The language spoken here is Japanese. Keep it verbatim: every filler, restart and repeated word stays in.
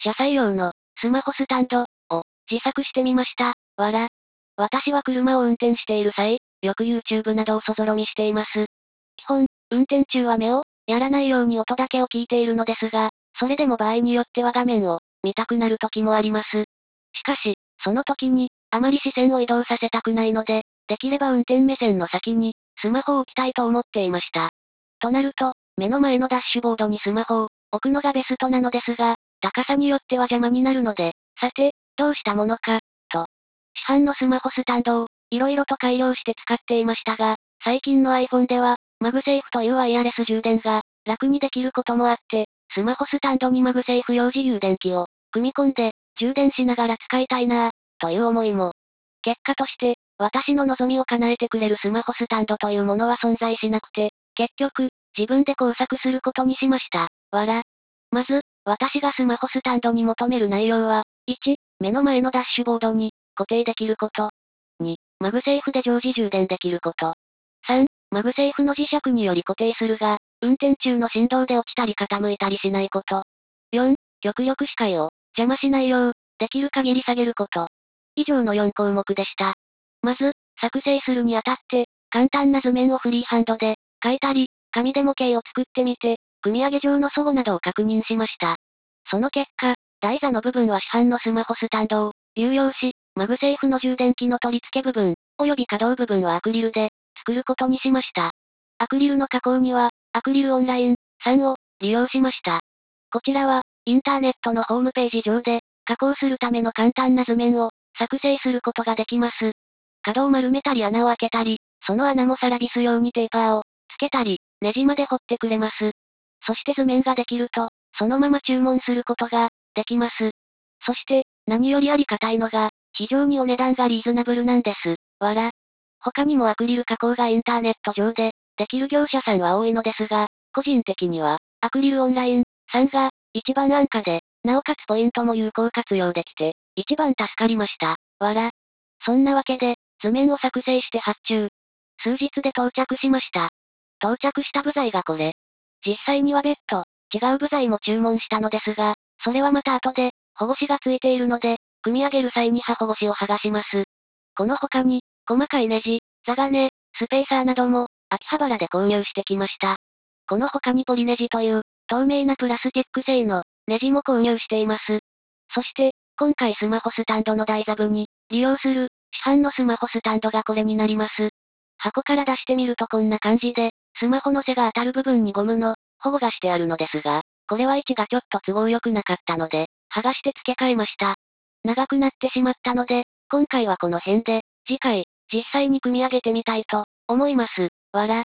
車載用の、スマホスタンド、を、自作してみました。わら。私は車を運転している際、よく YouTube などをそぞろ見しています。基本、運転中は目を、やらないように音だけを聞いているのですが、それでも場合によっては画面を、見たくなる時もあります。しかし、その時に、あまり視線を移動させたくないので、できれば運転目線の先に、スマホを置きたいと思っていました。となると、目の前のダッシュボードにスマホを、置くのがベストなのですが、高さによっては邪魔になるので、さて、どうしたものか、と。市販のスマホスタンドを、色々と改良して使っていましたが、最近の iPhone では、マグセーフというワイヤレス充電が、楽にできることもあって、スマホスタンドにマグセーフ用自充電器を、組み込んで、充電しながら使いたいなぁ、という思いも。結果として、私の望みを叶えてくれるスマホスタンドというものは存在しなくて、結局、自分で工作することにしました。わら。まず、私がスマホスタンドに求める内容は、いち、目の前のダッシュボードに、固定できること。に、マグセーフで常時充電できること。さん、マグセーフの磁石により固定するが、運転中の振動で落ちたり傾いたりしないこと。よん、極力視界を、邪魔しないよう、できる限り下げること。以上のよん項目でした。まず、作成するにあたって、簡単な図面をフリーハンドで、描いたり、紙で模型を作ってみて、組み上げ上の齟齬などを確認しました。その結果、台座の部分は市販のスマホスタンドを、流用し、マグセーフの充電器の取り付け部分、及び可動部分はアクリルで、作ることにしました。アクリルの加工には、アクリルオンライン、さんを、利用しました。こちらは、インターネットのホームページ上で、加工するための簡単な図面を、作成することができます。角を丸めたり穴を開けたり、その穴もさらびすようにテーパーを、つけたり、ネジまで掘ってくれます。そして図面ができると、そのまま注文することが、できます。そして、何よりありがたいのが、非常にお値段がリーズナブルなんです。わら。他にもアクリル加工がインターネット上で、できる業者さんは多いのですが、個人的には、アクリルオンライン、さんが、一番安価で、なおかつポイントも有効活用できて、一番助かりました。わら。そんなわけで、図面を作成して発注。数日で到着しました。到着した部材がこれ。実際には別途、違う部材も注文したのですが、それはまた後で、保護紙がついているので、組み上げる際に刃保護紙を剥がします。この他に、細かいネジ、座金、スペーサーなども、秋葉原で購入してきました。この他にポリネジという、透明なプラスチック製の、ネジも購入しています。そして、今回スマホスタンドの台座部に、利用する、市販のスマホスタンドがこれになります。箱から出してみるとこんな感じで、スマホの背が当たる部分にゴムの、保護がしてあるのですが、これは位置がちょっと都合良くなかったので、剥がして付け替えました。長くなってしまったので、今回はこの辺で、次回、実際に組み上げてみたいと、思います。わら。